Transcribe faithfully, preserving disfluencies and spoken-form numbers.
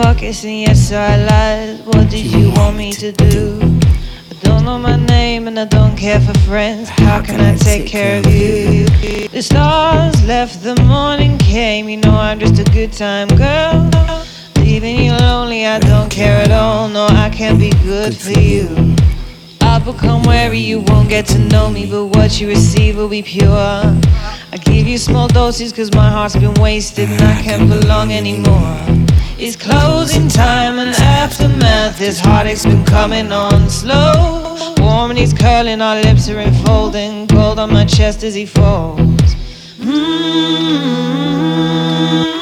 pockets and yes I lied. What did you want me to do? I don't know my name and I don't care for friends. How can I take care of you? The stars left, the morning came. You know I'm just a good time girl. Leaving you lonely, I don't care at all. No, I can't be good for you. I'll become wary, you won't get to know me, but what you receive will be pure. I give you small doses cause my heart's been wasted and I can't belong anymore. It's closing time and aftermath, this heartache's been coming on slow. Warm and he's curling, our lips are enfolding, cold on my chest as he falls. Mm-hmm.